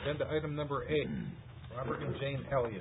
Agenda item number 8, Robert and Jane Elliott.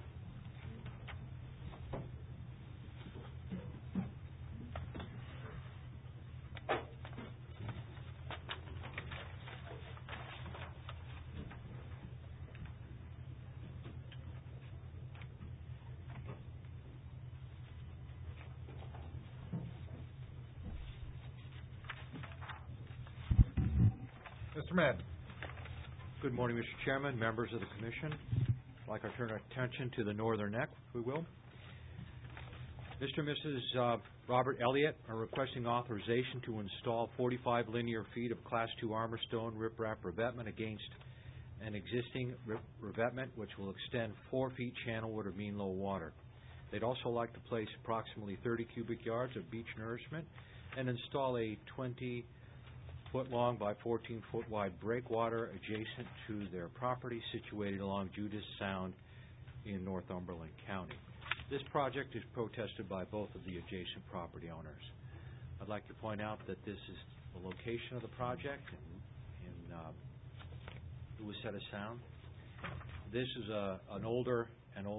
Mr. Madden. Good morning, Mr. Chairman, members of the Commission. I'd like to turn our attention to the northern neck, if we will. Mr. and Mrs. Robert Elliott are requesting authorization to install 45 linear feet of Class II armor stone riprap revetment against an existing revetment which will extend 4 feet channelward of mean low water. They'd also like to place approximately 30 cubic yards of beach nourishment and install a 20-foot long by 14-foot wide breakwater adjacent to their property situated along Judas Sound in Northumberland County. This project is protested by both of the adjacent property owners. I'd like to point out that this is the location of the project in Wayzata Sound. This is an older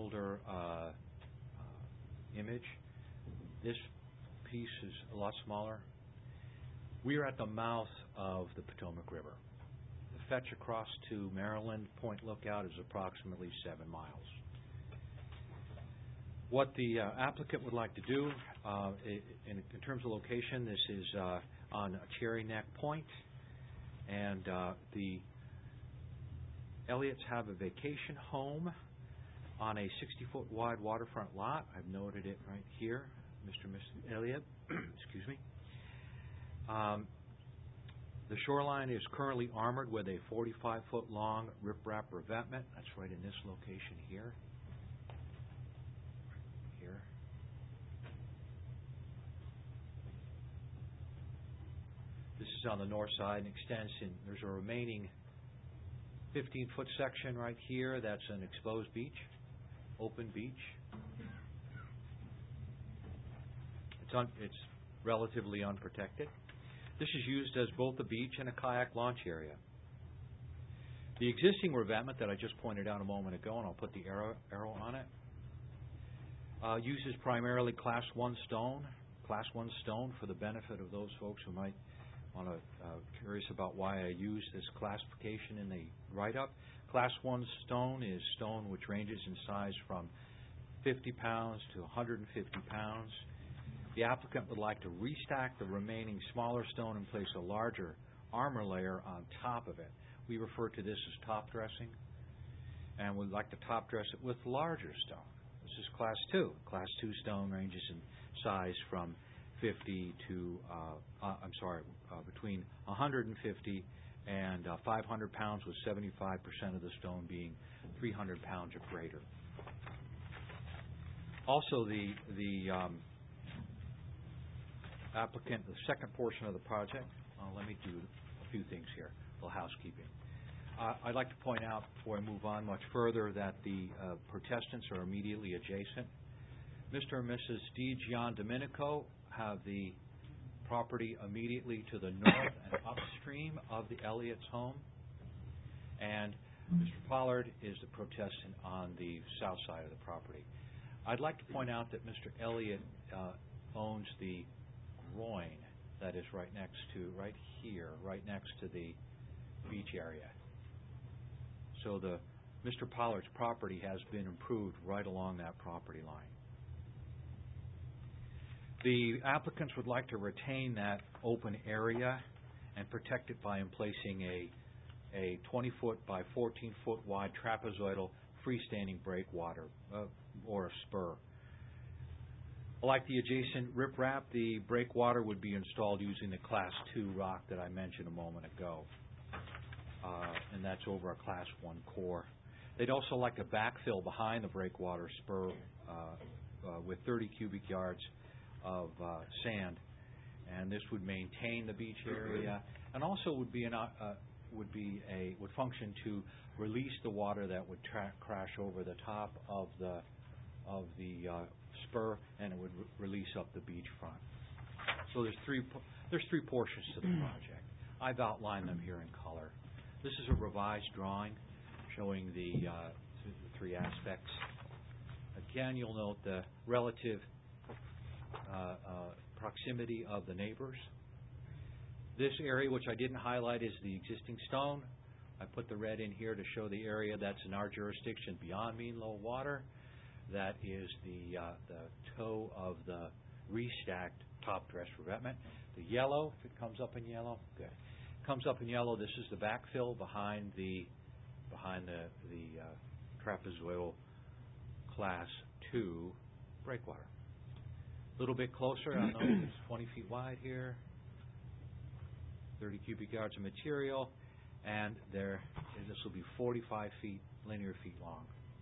image. This piece is a lot smaller. We are at the mouth of the Potomac River. The fetch across to Maryland Point Lookout is approximately 7 miles. What the applicant would like to do in terms of location, this is on Cherry Neck Point, and the Elliott's have a vacation home on a 60-foot wide waterfront lot. I've noted it right here, Mr. and Mrs. Elliott. Excuse me. The shoreline is currently armored with a 45-foot long riprap revetment. That's right in this location here. Here. This is on the north side and extends in. There's a remaining 15-foot section right here. That's an exposed beach, open beach. It's relatively unprotected. This is used as both a beach and a kayak launch area. The existing revetment that I just pointed out a moment ago, and I'll put the arrow on it, uses primarily Class 1 stone. Class 1 stone, for the benefit of those folks who might want to curious about why I use this classification in the write-up. Class 1 stone is stone which ranges in size from 50 pounds to 150 pounds. The applicant would like to restack the remaining smaller stone and place a larger armor layer on top of it. We refer to this as top dressing, and we'd like to top dress it with larger stone. This is Class 2. Class 2 stone ranges in size from 50 to, between 150 and 500 pounds, with 75% of the stone being 300 pounds or greater. Also, the applicant, the second portion of the project, let me do a few things here, a little housekeeping. I'd like to point out, before I move on much further, that the protestants are immediately adjacent. Mr. and Mrs. D. Gian Domenico have the property immediately to the north and upstream of the Elliott's home, and Mr. Pollard is the protestant on the south side of the property. I'd like to point out that Mr. Elliott owns the groin that is right next to the beach area. So Mr. Pollard's property has been improved right along that property line. The applicants would like to retain that open area and protect it by placing a 20-foot by 14-foot wide trapezoidal freestanding breakwater or a spur. Like the adjacent riprap, the breakwater would be installed using the Class 2 rock that I mentioned a moment ago, and that's over a Class 1 core. They'd also like to backfill behind the breakwater spur with 30 cubic yards of sand, and this would maintain the beach area, and also would function to release the water that would crash over the top of the spur, and it would release up the beach front. So there's three portions to the project. I've outlined them here in color. This is a revised drawing. showing the three aspects. Again, you'll note the relative proximity of the neighbors. This area, which I didn't highlight, is the existing stone. I put the red in here to show the area that's in our jurisdiction beyond mean low water. That is the toe of the restacked top dress revetment. The yellow, if it comes up in yellow, good. Comes up in yellow. This is the backfill behind the trapezoidal class 2 breakwater. A little bit closer. I know it's 20 feet wide here. 30 cubic yards of material, and this will be 45 linear feet long.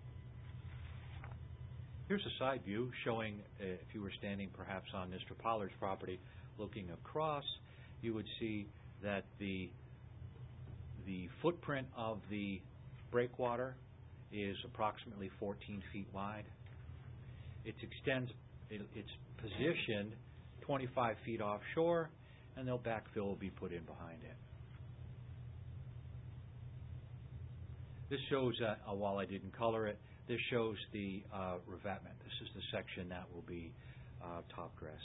Here's a side view showing if you were standing perhaps on Mr. Pollard's property looking across, you would see that the footprint of the breakwater is approximately 14 feet wide. It's positioned 25 feet offshore, and no backfill will be put in behind it. This shows, while I didn't color it, this shows the revetment. This is the section that will be top dressed.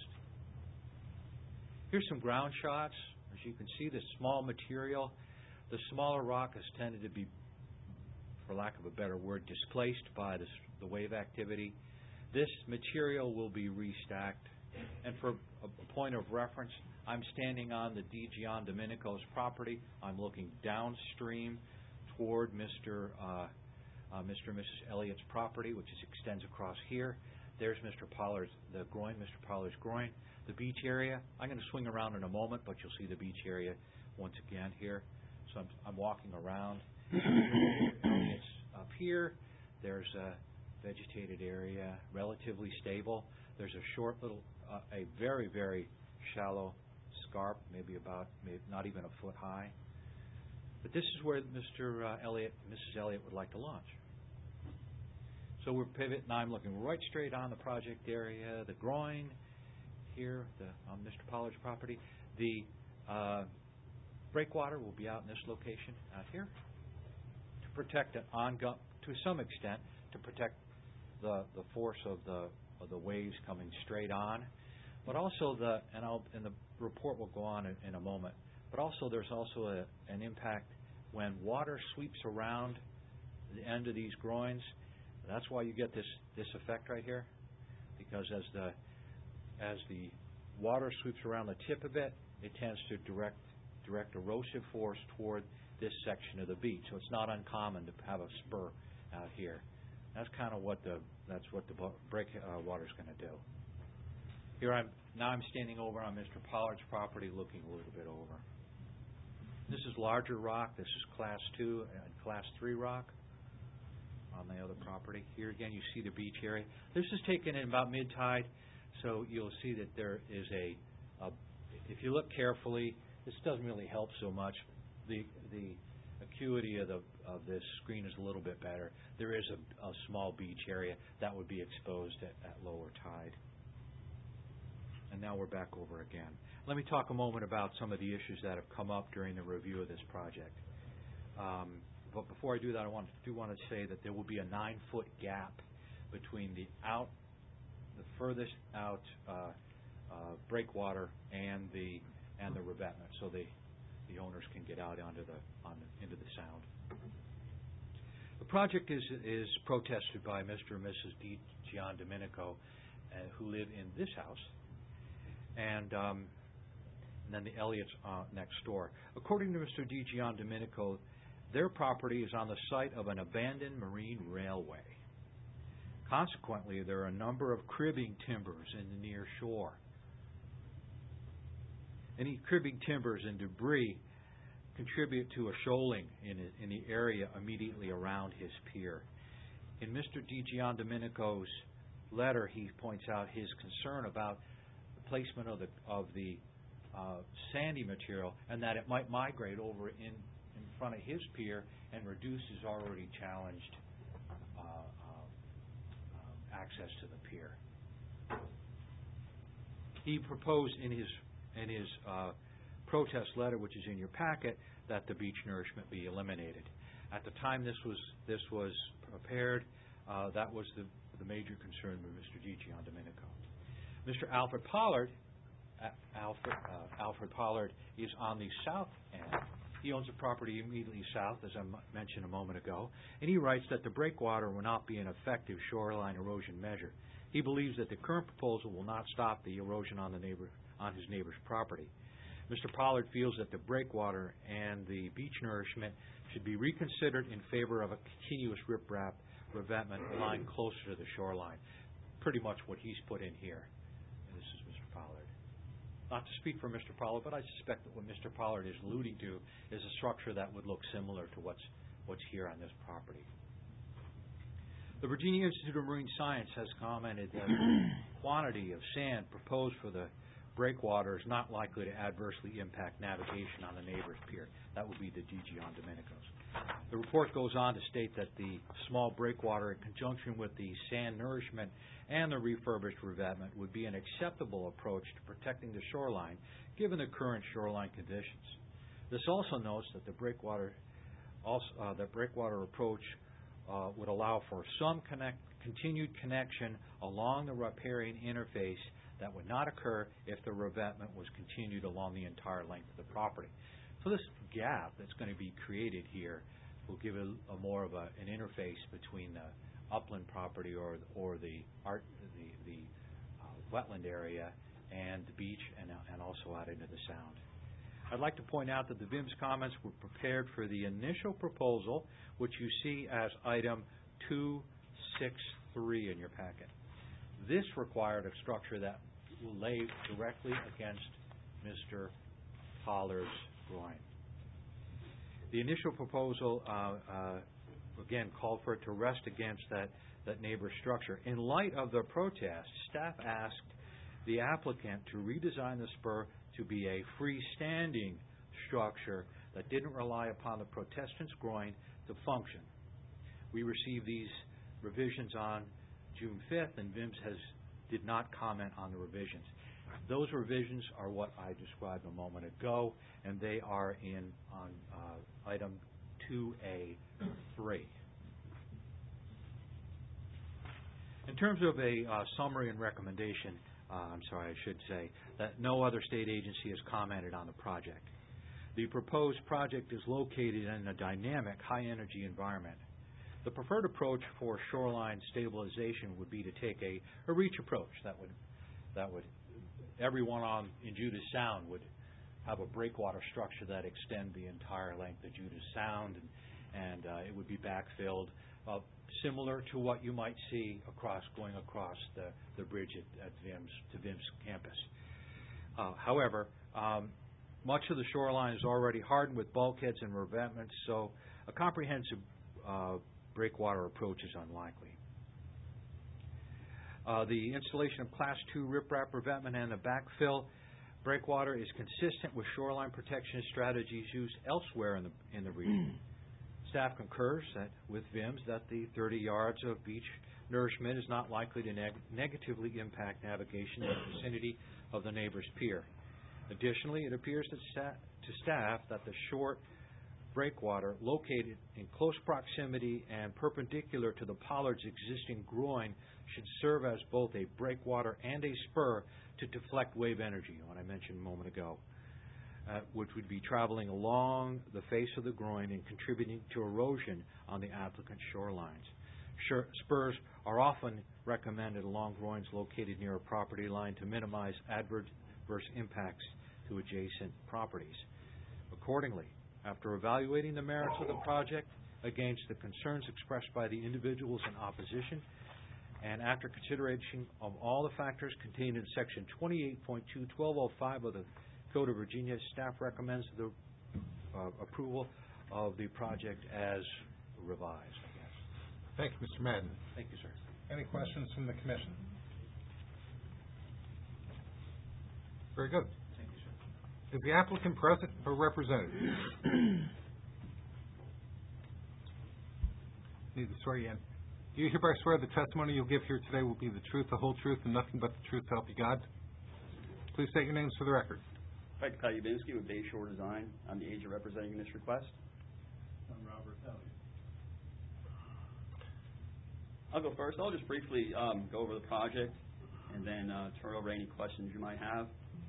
Here's some ground shots. As you can see, the small material, the smaller rock has tended to be, for lack of a better word, displaced by the wave activity. This material will be restacked. And for a point of reference, I'm standing on the Gian Domenico's property. I'm looking downstream toward Mr. and Mrs. Elliott's property, which extends across here. There's Mr. Pollard's groin. The beach area, I'm going to swing around in a moment, but you'll see the beach area once again here. So I'm walking around. It's up here. There's a vegetated area, relatively stable. There's a short little, a very, very shallow scarp, maybe not even a foot high. But this is where Mr. Elliott and Mrs. Elliott would like to launch. So we're pivot, and I'm looking right straight on the project area, the groin here on Mr. Pollard's property. The breakwater will be out in this location out here to protect an ongoing, to some extent, to protect the force of the waves coming straight on. But also and the report will go on in a moment. But also there's also an impact when water sweeps around the end of these groins. That's why you get this effect right here, because as the water sweeps around the tip of it, it tends to direct erosive force toward this section of the beach. So it's not uncommon to have a spur out here. That's kind of what the breakwater is going to do. Here I'm standing over on Mr. Pollard's property, looking a little bit over. This is larger rock. This is Class 2 and Class 3 rock on the other property. Here again, you see the beach area. This is taken in about mid-tide, so you'll see that there is if you look carefully, this doesn't really help so much. The acuity of this screen is a little bit better. There is a small beach area that would be exposed at lower tide. And now we're back over again. Let me talk a moment about some of the issues that have come up during the review of this project. But before I do that, I want to say that there will be a 9-foot gap between the furthest out breakwater and the revetment, so the owners can get out into the sound. The project is protested by Mr. and Mrs. Gian Domenico, who live in this house, and then the Elliott's next door. According to Mr. Gian Domenico, their property is on the site of an abandoned marine railway. Consequently, there are a number of cribbing timbers in the near shore. Any cribbing timbers and debris contribute to a shoaling in the area immediately around his pier. In Mr. Gian Domenico's letter, he points out his concern about the placement of the sandy material, and that it might migrate over in front of his pier and reduce his already challenged access to the pier. He proposed in his protest letter, which is in your packet, that the beach nourishment be eliminated. At the time this was prepared, that was the major concern with Mr. DiGiandomenico. Mr. Alfred Pollard is on the south end. He owns a property immediately south, as I mentioned a moment ago, and he writes that the breakwater will not be an effective shoreline erosion measure. He believes that the current proposal will not stop the erosion on his neighbor's property. Mr. Pollard feels that the breakwater and the beach nourishment should be reconsidered in favor of a continuous riprap revetment lying closer to the shoreline. Pretty much what he's put in here. And this is Mr. Pollard. Not to speak for Mr. Pollard, but I suspect that what Mr. Pollard is alluding to is a structure that would look similar to what's here on this property. The Virginia Institute of Marine Science has commented that the quantity of sand proposed for the breakwater is not likely to adversely impact navigation on the neighbor's pier. That would be the DiGiandomenico's. The report goes on to state that the small breakwater, in conjunction with the sand nourishment and the refurbished revetment, would be an acceptable approach to protecting the shoreline, given the current shoreline conditions. This also notes that the breakwater approach would allow for some continued connection along the riparian interface that would not occur if the revetment was continued along the entire length of the property. So this gap that's going to be created here will give a more of an interface between the upland property or the wetland area and the beach and also out into the sound. I'd like to point out that the VIMS comments were prepared for the initial proposal, which you see as item 263 in your packet. This required a structure that will lay directly against Mr. Pollard's groin. The initial proposal, again, called for it to rest against that neighbor's structure. In light of the protest, staff asked the applicant to redesign the spur to be a freestanding structure that didn't rely upon the protestant's groin to function. We received these revisions on June 5th, and VIMS did not comment on the revisions. Those revisions are what I described a moment ago, and they are on item 2A3. In terms of a summary and recommendation, I should say that no other state agency has commented on the project. The proposed project is located in a dynamic, high-energy environment. The preferred approach for shoreline stabilization would be to take a reach approach. That would everyone in Judas Sound would have a breakwater structure that extend the entire length of Judas Sound, and it would be backfilled, similar to what you might see going across the bridge at VIMS campus. However, much of the shoreline is already hardened with bulkheads and revetments, so a comprehensive breakwater approach is unlikely. The installation of Class 2 riprap revetment and the backfill breakwater is consistent with shoreline protection strategies used elsewhere in the region. Staff concurs with VIMS that the 30 yards of beach nourishment is not likely to negatively impact navigation in the vicinity of the neighbor's pier. Additionally, it appears to staff that the short breakwater located in close proximity and perpendicular to the Pollard's existing groin should serve as both a breakwater and a spur to deflect wave energy, what I mentioned a moment ago, which would be traveling along the face of the groin and contributing to erosion on the applicant's shorelines. Spurs are often recommended along groins located near a property line to minimize adverse impacts to adjacent properties. Accordingly, after evaluating the merits of the project against the concerns expressed by the individuals in opposition, and after consideration of all the factors contained in Section 28.2.1205 of the Code of Virginia, staff recommends the approval of the project as revised. Thank you, Mr. Madden. Thank you, sir. Any questions from the Commission? Very good. Thank you, sir. Is the applicant present or represented? Need to swear you in. Do you hereby swear the testimony you'll give here today will be the truth, the whole truth, and nothing but the truth to help you God? Please state your names for the record. Pat Ubinsky with Bayshore Design. I'm the agent representing this request. I'm Robert Elliott. I'll go first. I'll just briefly go over the project and then turn over any questions you might have.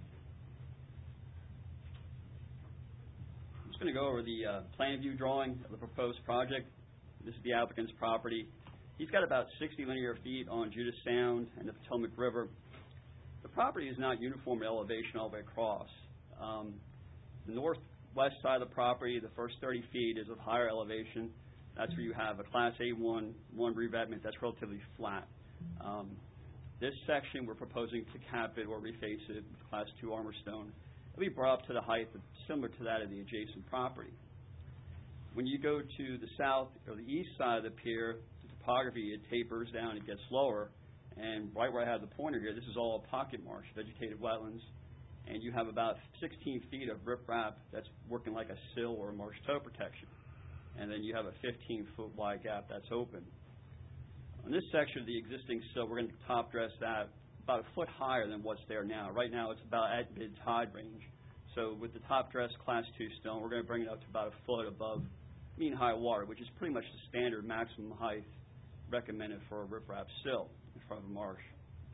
I'm just going to go over the plan view drawing of the proposed project. This is the applicant's property. He's got about 60 linear feet on Judas Sound and the Potomac River. The property is not uniform in elevation all the way across. The northwest side of the property, the first 30 feet is of higher elevation. That's where you have a Class A1 revetment that's relatively flat. This section we're proposing to cap it or reface it with Class 2 armor stone. It'll be brought up to the height similar to that of the adjacent property. When you go to the south or the east side of the pier, the topography, it tapers down, it gets lower. And right where I have the pointer here, this is all a pocket marsh, vegetative wetlands. And you have about 16 feet of riprap that's working like a sill or a marsh toe protection. And then you have a 15-foot wide gap that's open. On this section of the existing sill, we're going to top dress that about a foot higher than what's there now. Right now it's about at mid-tide range. So with the top dress Class 2 stone, we're going to bring it up to about a foot above mean high water, which is pretty much the standard maximum height recommended for a riprap sill in front of a marsh.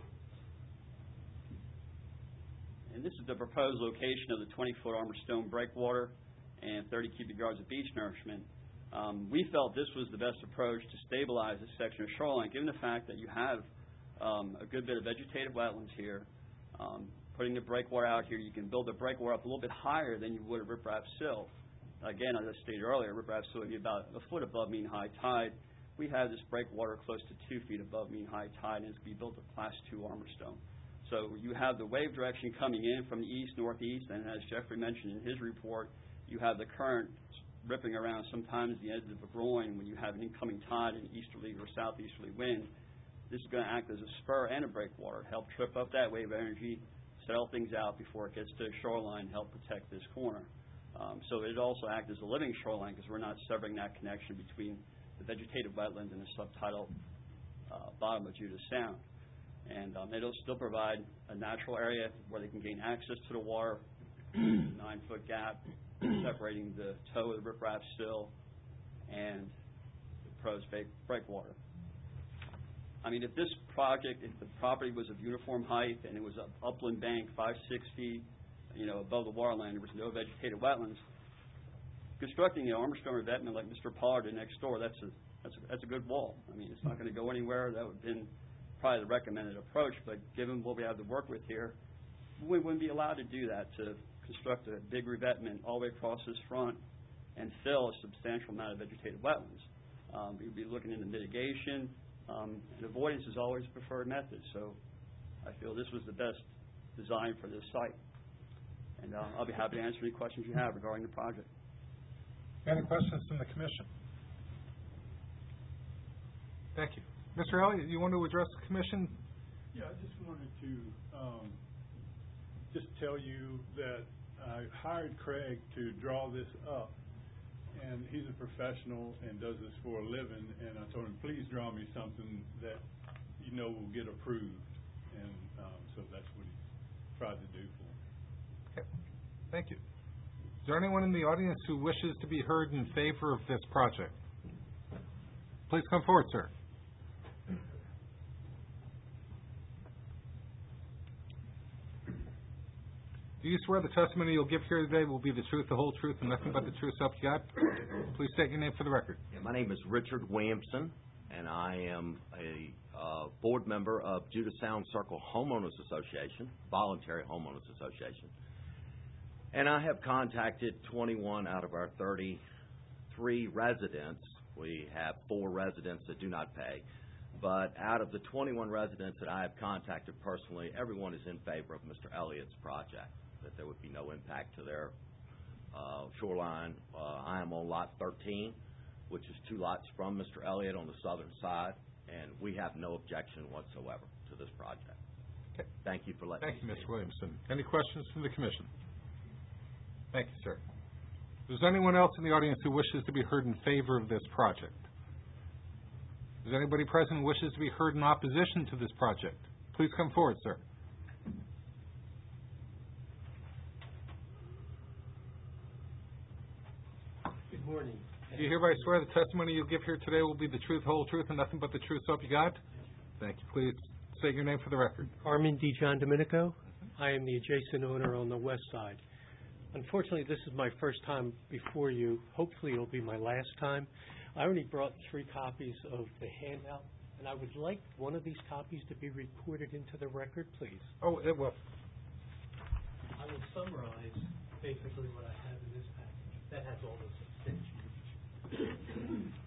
And this is the proposed location of the 20-foot armor stone breakwater and 30 cubic yards of beach nourishment. We felt this was the best approach to stabilize this section of shoreline, given the fact that you have a good bit of vegetative wetlands here. Putting the breakwater out here, you can build the breakwater up a little bit higher than you would a riprap sill. Again, as I stated earlier, riprap sill would be about a foot above mean high tide. We have this breakwater close to 2 feet above mean high tide, and it's going to be built of Class 2 armor stone. So you have the wave direction coming in from the east, northeast, and as Jeffrey mentioned in his report, you have the current ripping around sometimes the edge of a groin when you have an incoming tide and easterly or southeasterly wind. This is going to act as a spur and a breakwater, help trip up that wave energy, settle things out before it gets to the shoreline, help protect this corner. So it also acts as a living shoreline because we're not severing that connection between the vegetative wetlands and the subtidal bottom of Judas Sound. And it'll still provide a natural area where they can gain access to the water, 9-foot gap separating the toe of the riprap sill and the proposed breakwater. I mean, if the property was of uniform height and it was an upland bank 5-6 feet, above the waterline, there was no vegetative wetlands, constructing an armor stone revetment like Mr. Pollard did next door, that's a good wall. I mean, it's not going to go anywhere. That would have been probably the recommended approach, but given what we have to work with here, we wouldn't be allowed to do that, to construct a big revetment all the way across this front and fill a substantial amount of vegetative wetlands. We'd be looking into mitigation, and avoidance is always the preferred method, so I feel this was the best design for this site. And I'll be happy to answer any questions you have regarding the project. Any questions from the Commission? Thank you. Mr. Elliott, you want to address the Commission? Yeah, I just wanted to just tell you that I hired Craig to draw this up, and he's a professional and does this for a living, and I told him, please draw me something that will get approved, and so that's what he tried to do for me. Okay. Thank you. Is there anyone in the audience who wishes to be heard in favor of this project? Please come forward, sir. Do you swear the testimony you'll give here today will be the truth, the whole truth, and nothing but the truth, so help you God? Please state your name for the record. Yeah, my name is Richard Williamson, and I am a board member of Judas Sound Circle Homeowners Association, Voluntary Homeowners Association. And I have contacted 21 out of our 33 residents. We have 4 residents that do not pay. But out of the 21 residents that I have contacted personally, everyone is in favor of Mr. Elliott's project, that there would be no impact to their shoreline. I am on lot 13, which is 2 lots from Mr. Elliott on the southern side, and we have no objection whatsoever to this project. Okay. Thank you for letting me speak. Thank you, Mr. Williamson. Any questions from the Commission? Thank you, sir. Is there anyone else in the audience who wishes to be heard in favor of this project? Is anybody present who wishes to be heard in opposition to this project? Please come forward, sir. Good morning. Do you hereby swear the testimony you give here today will be the truth, whole truth, and nothing but the truth, so help you God? Thank you. Please state your name for the record. Armin D. John Domenico. I am the adjacent owner on the west side. Unfortunately, this is my first time before you. Hopefully, it'll be my last time. I only brought 3 copies of the handout, and I would like one of these copies to be recorded into the record, please. Oh, it will. I will summarize basically what I have in this package. That has all those extensions.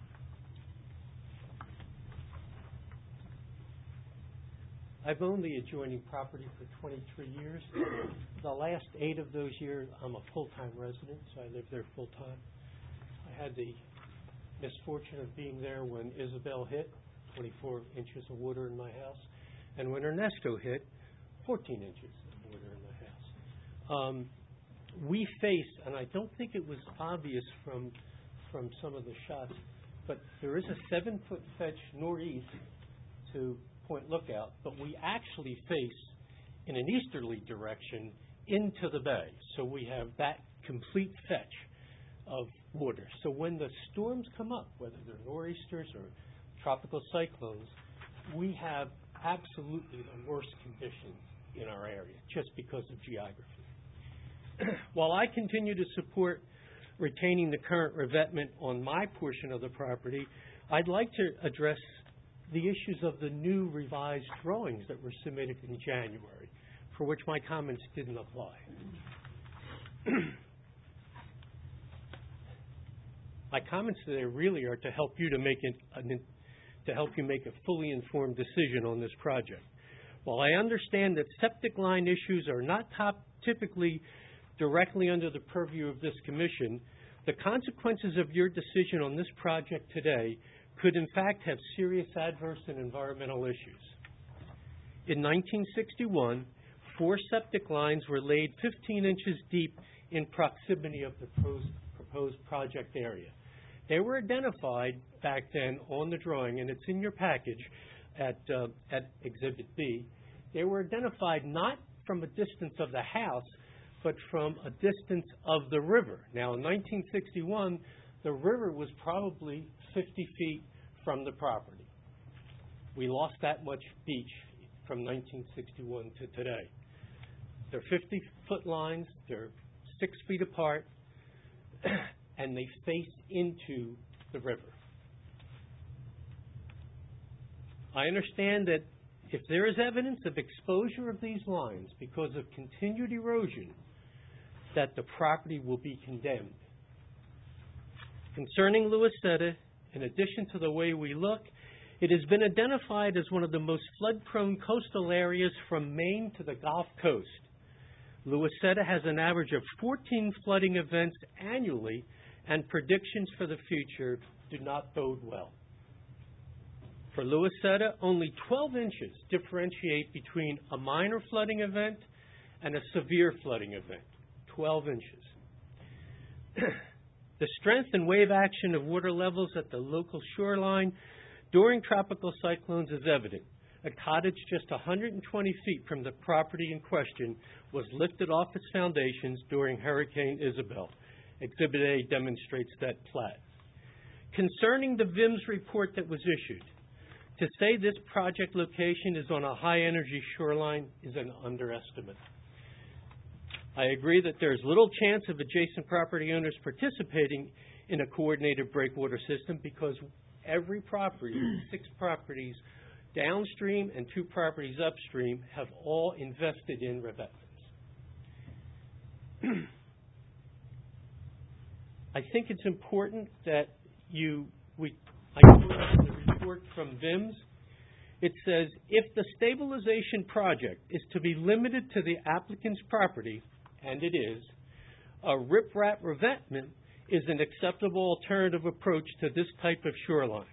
I've owned the adjoining property for 23 years. The last 8 of those years, I'm a full-time resident, so I live there full-time. I had the misfortune of being there when Isabel hit, 24 inches of water in my house, and when Ernesto hit, 14 inches of water in my house. We faced, and I don't think it was obvious from some of the shots, but there is a 7-foot fetch northeast to Point Lookout, but we actually face in an easterly direction into the bay. So we have that complete fetch of water. So when the storms come up, whether they're nor'easters or tropical cyclones, we have absolutely the worst conditions in our area just because of geography. While I continue to support retaining the current revetment on my portion of the property, I'd like to address the issues of the new revised drawings that were submitted in January, for which my comments didn't apply. My comments today really are to help you to make a fully informed decision on this project. While I understand that septic line issues are not typically directly under the purview of this commission, the consequences of your decision on this project today could in fact have serious adverse and environmental issues. In 1961, 4 septic lines were laid 15 inches deep in proximity of the proposed project area. They were identified back then on the drawing, and it's in your package at Exhibit B. They were identified not from a distance of the house, but from a distance of the river. Now, in 1961, the river was probably 50 feet from the property. We lost that much beach from 1961 to today. They're 50-foot lines, they're 6 feet apart, and they face into the river. I understand that if there is evidence of exposure of these lines because of continued erosion, that the property will be condemned. Concerning Louisetta, in addition to the way we look, it has been identified as one of the most flood-prone coastal areas from Maine to the Gulf Coast. Louisetta has an average of 14 flooding events annually, and predictions for the future do not bode well. For Louisetta, only 12 inches differentiate between a minor flooding event and a severe flooding event. 12 inches. The strength and wave action of water levels at the local shoreline during tropical cyclones is evident. A cottage just 120 feet from the property in question was lifted off its foundations during Hurricane Isabel. Exhibit A demonstrates that plat. Concerning the VIMS report that was issued, to say this project location is on a high-energy shoreline is an underestimate. I agree that there is little chance of adjacent property owners participating in a coordinated breakwater system because every property, 6 properties downstream and 2 properties upstream, have all invested in revetments. I think it's important that I quote the report from VIMS. It says, if the stabilization project is to be limited to the applicant's property, and it is, a riprap revetment is an acceptable alternative approach to this type of shoreline.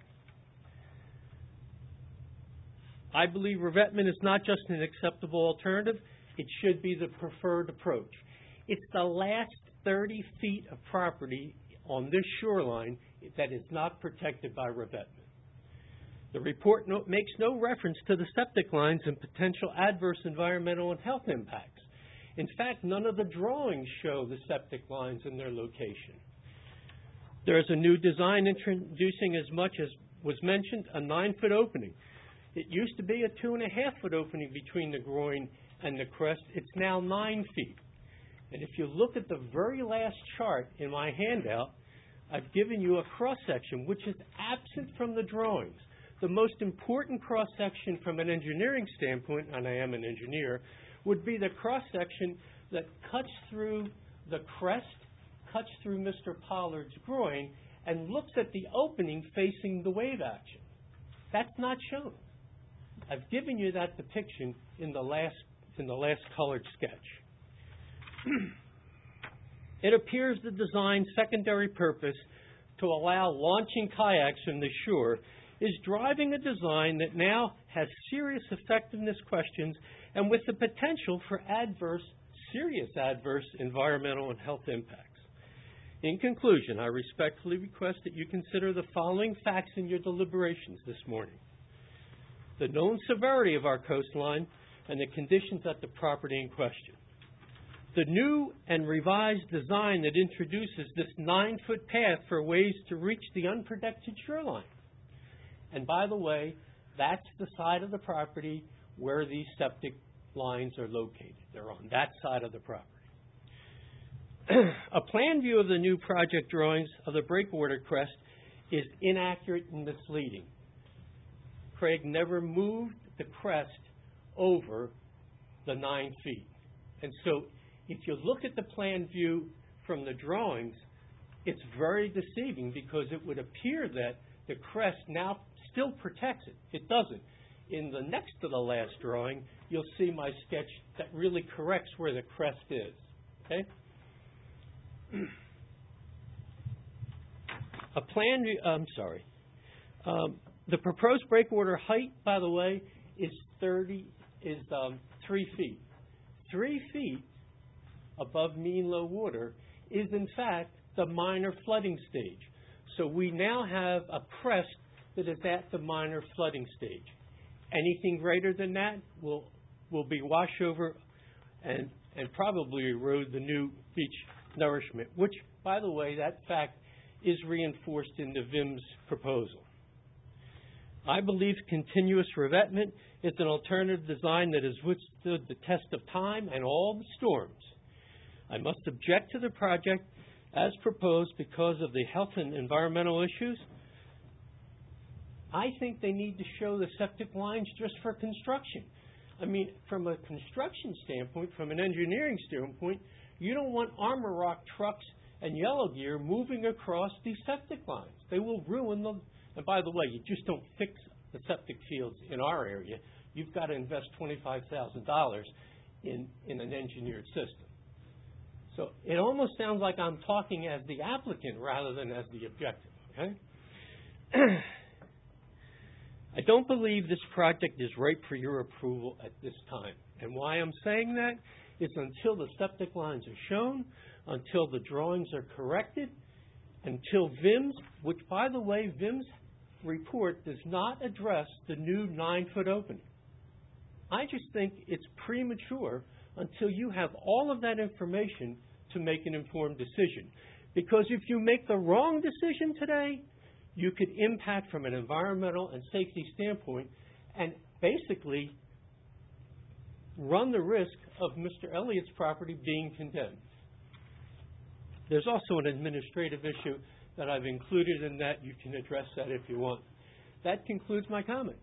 I believe revetment is not just an acceptable alternative, it should be the preferred approach. It's the last 30 feet of property on this shoreline that is not protected by revetment. The report makes no reference to the septic lines and potential adverse environmental and health impacts. In fact, none of the drawings show the septic lines and their location. There is a new design introducing, as much as was mentioned, a 9-foot opening. It used to be a 2.5-foot opening between the groin and the crest. It's now 9 feet. And if you look at the very last chart in my handout, I've given you a cross-section, which is absent from the drawings. The most important cross-section from an engineering standpoint, and I am an engineer, would be the cross-section that cuts through the crest, cuts through Mr. Pollard's groin, and looks at the opening facing the wave action. That's not shown. I've given you that depiction in the last colored sketch. It appears the design's secondary purpose to allow launching kayaks from the shore is driving a design that now has serious effectiveness questions and with the potential for serious adverse environmental and health impacts. In conclusion, I respectfully request that you consider the following facts in your deliberations this morning. The known severity of our coastline and the conditions at the property in question. The new and revised design that introduces this 9-foot path for ways to reach the unprotected shoreline. And by the way, that's the side of the property where these septic lines are located. They're on that side of the property. A plan view of the new project drawings of the breakwater crest is inaccurate and misleading. Craig never moved the crest over the 9 feet. And so if you look at the plan view from the drawings, it's very deceiving because it would appear that the crest now still protects it. It doesn't. In the next to the last drawing, you'll see my sketch that really corrects where the crest is. Okay? The proposed breakwater height, by the way, is 3 feet. 3 feet above mean low water is, in fact, the minor flooding stage. So we now have a crest that is at the minor flooding stage. Anything greater than that will be washover and probably erode the new beach nourishment, which, by the way, that fact is reinforced in the VIMS proposal. I believe continuous revetment is an alternative design that has withstood the test of time and all the storms. I must object to the project as proposed because of the health and environmental issues. I think they need to show the septic lines just for construction. I mean, from a construction standpoint, from an engineering standpoint, you don't want Armor Rock trucks and yellow gear moving across these septic lines. They will ruin them. And by the way, you just don't fix the septic fields in our area. You've got to invest $25,000 in an engineered system. So it almost sounds like I'm talking as the applicant rather than as the objective, okay? I don't believe this project is ripe for your approval at this time. And why I'm saying that is until the septic lines are shown, until the drawings are corrected, until VIMS, which, by the way, VIMS report does not address the new 9-foot opening. I just think it's premature until you have all of that information to make an informed decision. Because if you make the wrong decision today, you could impact from an environmental and safety standpoint and basically run the risk of Mr. Elliott's property being condemned. There's also an administrative issue that I've included in that. You can address that if you want. That concludes my comments.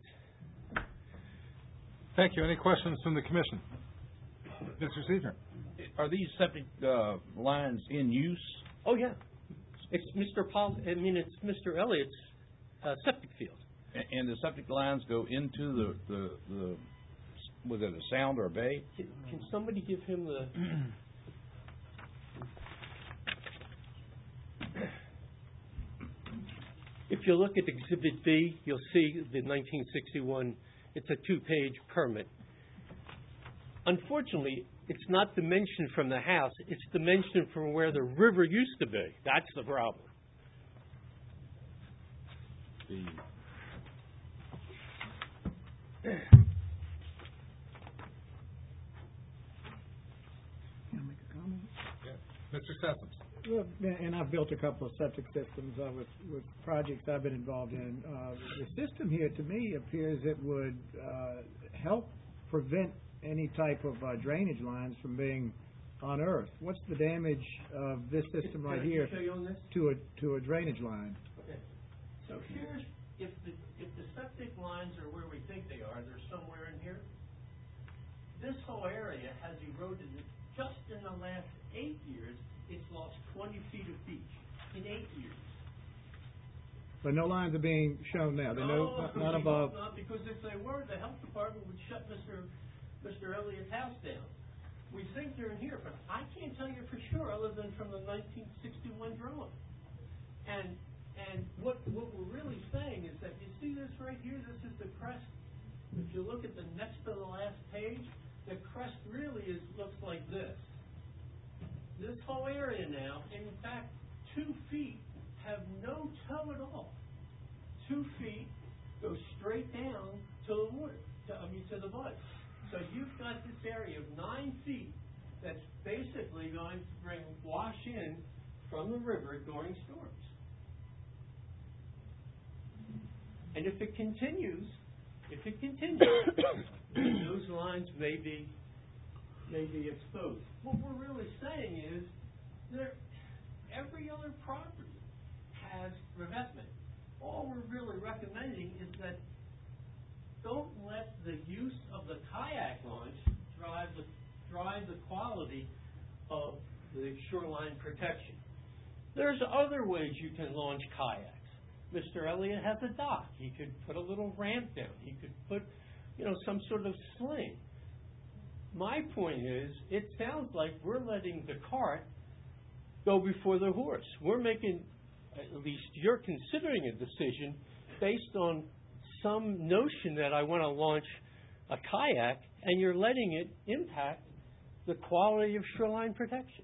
Thank you. Any questions from the Commission? Mr. Seaver. Are these septic lines in use? Oh, yeah. It's it's Mr. Elliott's septic field. And the septic lines go into the was it a sound or a bay? Can somebody give him the... If you look at Exhibit B, you'll see the 1961, it's a 2-page permit. Unfortunately, it's not dimensioned from the house, it's dimensioned from where the river used to be. That's the problem. Mr. Sessoms. Well, and I've built a couple of septic systems with projects I've been involved in. The system here, to me, appears it would help prevent any type of drainage lines from being unearthed. What's the damage of this system right here Can I show you on this? to a drainage line? Okay. So here's, if the septic lines are where we think they are, they're somewhere in here. This whole area has eroded. Just in the last 8 years, it's lost 20 feet of beach in 8 years. But no lines are being shown now. Not above. Not because if they were, the health department would shut Mr. Elliott's house down. We think they're in here, but I can't tell you for sure, other than from the 1961 drawing. And what we're really saying is that you see this right here. This is the crest. If you look at the next to the last page, the crest really looks like this. This whole area now, in fact, 2 feet have no toe at all. 2 feet go straight down to the water, to the body. So you've got this area of 9 feet that's basically going to bring wash in from the river during storms. And if it continues, those lines may be exposed. What we're really saying is every other property has revetment. All we're really recommending is that don't let the use of the kayak launch drive the quality of the shoreline protection. There's other ways you can launch kayaks. Mr. Elliott has a dock. He could put a little ramp down. He could put, some sort of sling. My point is, it sounds like we're letting the cart go before the horse. We're making, at least you're considering a decision based on some notion that I want to launch a kayak, and you're letting it impact the quality of shoreline protection.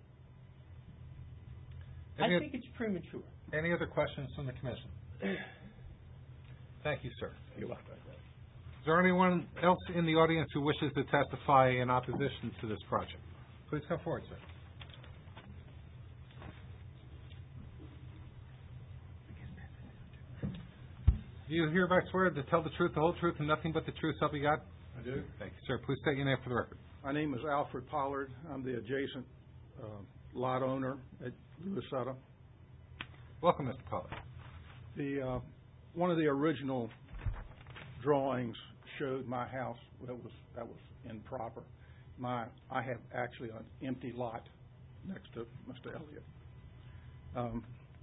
I think it's premature. Any other questions from the Commission? Thank you, sir. You're welcome. Is there anyone else in the audience who wishes to testify in opposition to this project? Please come forward, sir. Do you hereby swear to tell the truth, the whole truth, and nothing but the truth, so help you God? I do. Thank you, sir. Please state your name for the record. My name is Alfred Pollard. I'm the adjacent lot owner at Louisetta. Welcome, Mr. Pollard. One of the original drawings showed my house that was improper. I have actually an empty lot next to Mr. Elliott.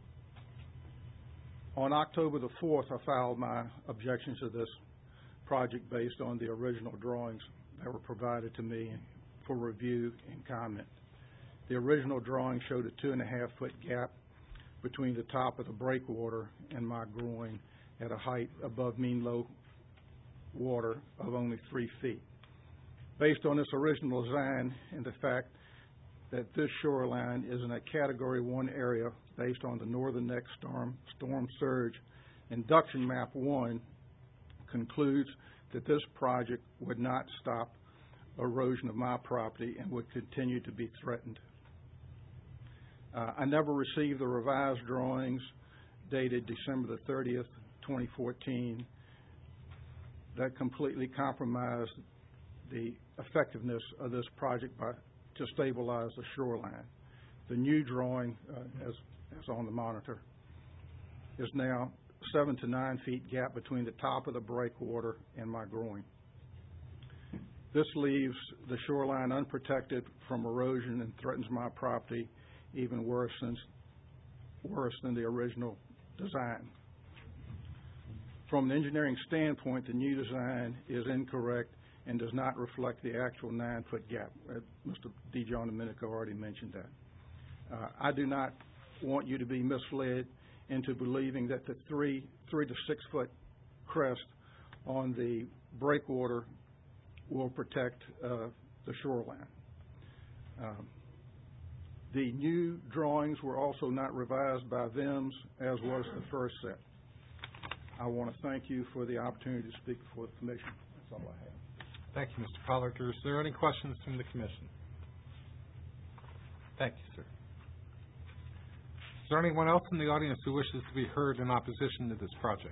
On October the 4th, I filed my objections to this project based on the original drawings that were provided to me for review and comment. The original drawing showed a 2.5-foot gap between the top of the breakwater and my groin at a height above mean low water of only 3 feet. Based on this original design and the fact that this shoreline is in a Category 1 area based on the Northern Neck Storm Surge, Induction Map 1 concludes that this project would not stop erosion of my property and would continue to be threatened. I never received the revised drawings dated December the 30th, 2014 that completely compromised the effectiveness of this project to stabilize the shoreline. The new drawing, as on the monitor, is now 7 to 9 feet gap between the top of the breakwater and my groin. This leaves the shoreline unprotected from erosion and threatens my property even worse than the original design. From an engineering standpoint, the new design is incorrect and does not reflect the actual 9-foot gap. Mr. DeJohn-Domenico already mentioned that. I do not want you to be misled into believing that the 3 to 6 foot crest on the breakwater will protect the shoreline. The new drawings were also not revised by VIMS, as was the first set. I want to thank you for the opportunity to speak before the Commission. That's all I have. Thank you, Mr. Pollard. Is there any questions from the Commission? Thank you, sir. Is there anyone else in the audience who wishes to be heard in opposition to this project?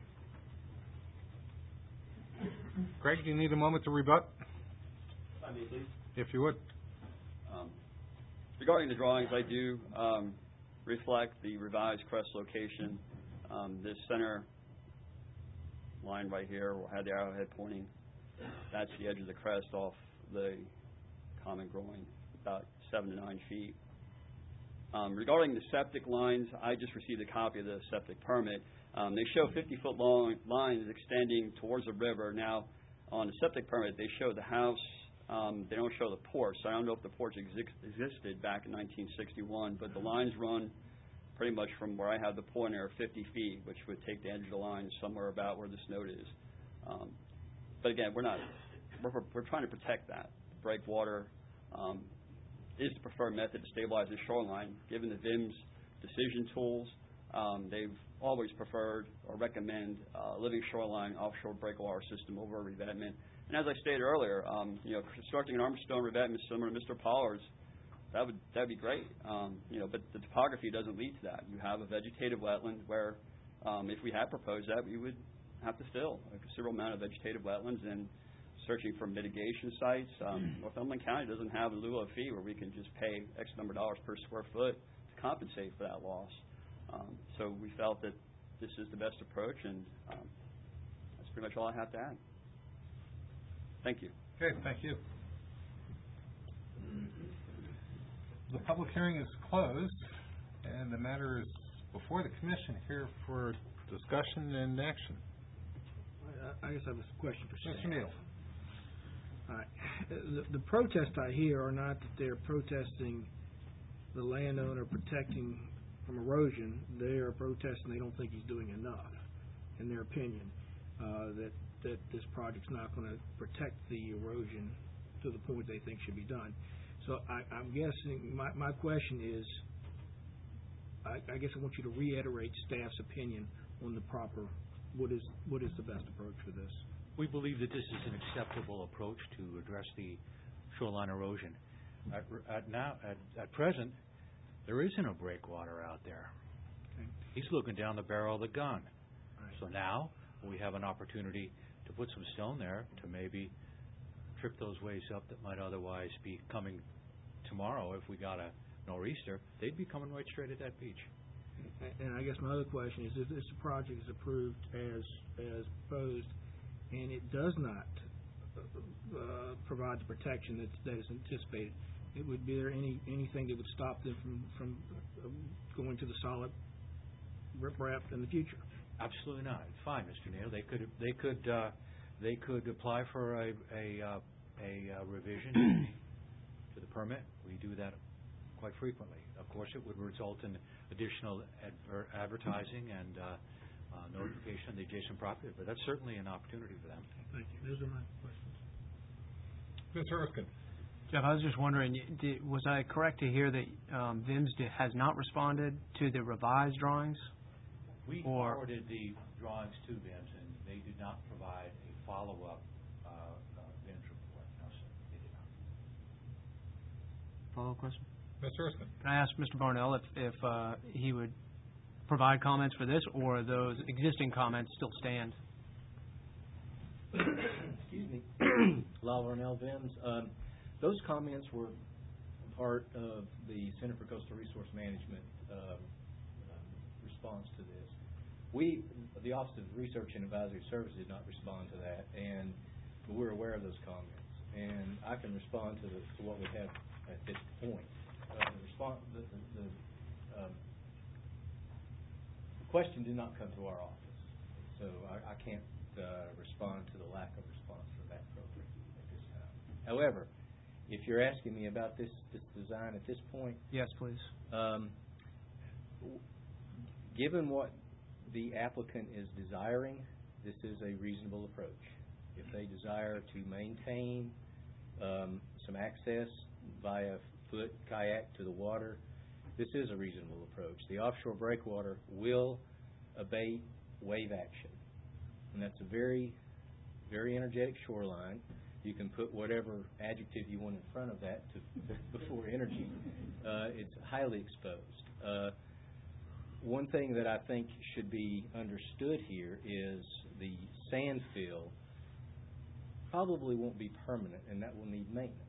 Greg, do you need a moment to rebut? I mean, please. If you would. Regarding the drawings, I do reflect the revised crest location. This center line right here will have the arrowhead pointing. That's the edge of the crest off the common groin, about 7 to 9 feet. Regarding the septic lines, I just received a copy of the septic permit. They show 50-foot long lines extending towards the river. Now, on the septic permit, they show the house. They don't show the porch, so I don't know if the porch existed back in 1961, but the lines run pretty much from where I have the pointer 50 feet, which would take the edge of the line somewhere about where this note is. But again, we're trying to protect that. Breakwater is the preferred method to stabilize the shoreline. Given the VIM's decision tools, they've always preferred or recommend living shoreline offshore breakwater system over a revetment. And as I stated earlier, constructing an Armstrong revetment similar to Mr. Pollard's, that'd be great. But the topography doesn't lead to that. You have a vegetative wetland where, if we had proposed that, we would have to fill a considerable amount of vegetative wetlands and searching for mitigation sites. Northumberland County doesn't have a lieu of fee where we can just pay X number of dollars per square foot to compensate for that loss. So we felt that this is the best approach, and that's pretty much all I have to add. Thank you. Okay, thank you. The public hearing is closed, and the matter is before the commission here for discussion and action. I guess I have a question for staff. Mr. Neal. All right. The protests I hear are not that they're protesting the landowner protecting from erosion. They are protesting they don't think he's doing enough, in their opinion, that this project's not going to protect the erosion to the point they think should be done. So I'm guessing, my question is, I guess I want you to reiterate staff's opinion on the proper, what is the best approach for this? We believe that this is an acceptable approach to address the shoreline erosion. At present, there isn't a breakwater out there. Okay. He's looking down the barrel of the gun. Right. So now we have an opportunity to put some stone there to maybe trip those waves up that might otherwise be coming tomorrow. If we got a nor'easter, they'd be coming right straight at that beach. And I guess my other question is, if this project is approved as proposed, and it does not provide the protection that is anticipated, would be there anything that would stop them from going to the solid riprap in the future? Absolutely not. It's fine, Mr. Neal. They could apply for a revision to the permit. We do that quite frequently. Of course, it would result in additional advertising and notification of the adjacent property, but that's certainly an opportunity for them. Thank you. Those are my questions. Mr. Erskine. Jeff, I was just wondering, was I correct to hear that VIMS has not responded to the revised drawings? We forwarded the drawings to VIMS, and they did not provide a follow-up VIMS report. No, sir, they did not. Follow-up question? Mr. Erskine. Can I ask Mr. Barnell if he would provide comments for this, or those existing comments still stand? Excuse me. Lyle Barnell, VIMS. Those comments were part of the Center for Coastal Resource Management response to this. The Office of Research and Advisory Services did not respond to that, and we're aware of those comments. And I can respond to what we have at this point. The question did not come to our office, so I can't respond to the lack of response from that program at this time. However, if you're asking me about this design at this point, yes, please. Given what the applicant is desiring, this is a reasonable approach. If they desire to maintain some access via foot kayak to the water, this is a reasonable approach. The offshore breakwater will abate wave action, and that's a very, very energetic shoreline. You can put whatever adjective you want in front of that before energy. It's highly exposed. One thing that I think should be understood here is the sand fill probably won't be permanent, and that will need maintenance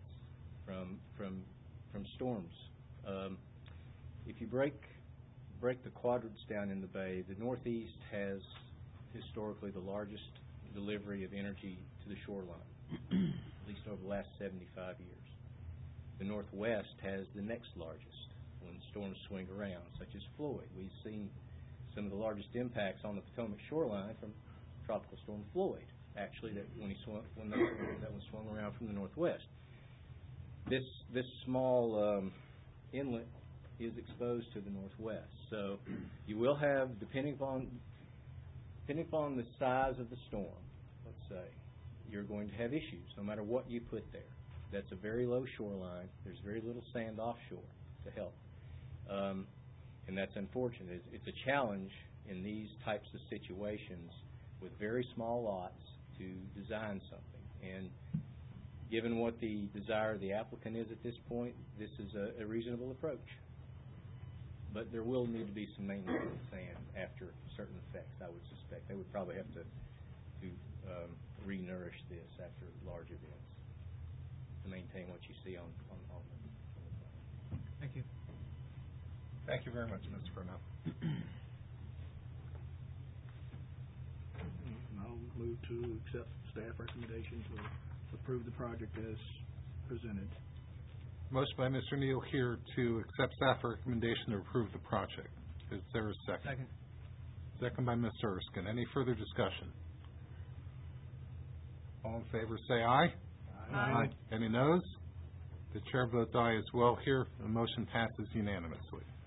from storms. If you break the quadrants down in the bay, the Northeast has historically the largest delivery of energy to the shoreline, at least over the last 75 years. The Northwest has the next largest when storms swing around, such as Floyd. We've seen some of the largest impacts on the Potomac shoreline from Tropical Storm Floyd, actually, that when that one swung around from the Northwest. This small inlet is exposed to the Northwest, so you will have, depending upon the size of the storm, let's say, you're going to have issues no matter what you put there. That's a very low shoreline. There's very little sand offshore to help. And that's unfortunate. It's a challenge in these types of situations with very small lots to design something. And given what the desire of the applicant is at this point, this is a reasonable approach. But there will need to be some maintenance of the sand after certain effects, I would suspect. They would probably have to re-nourish this after large events to maintain what you see on the plan. Thank you. Thank you very much, Mr. Burnell. I'll move to accept staff recommendation to approve the project as presented. Motion by Mr. Neal here to accept staff recommendation to approve the project. Is there a second? Second. Second by Mr. Erskine. Any further discussion? All in favor say aye. Aye. Any noes? The chair votes aye as well here. The motion passes unanimously.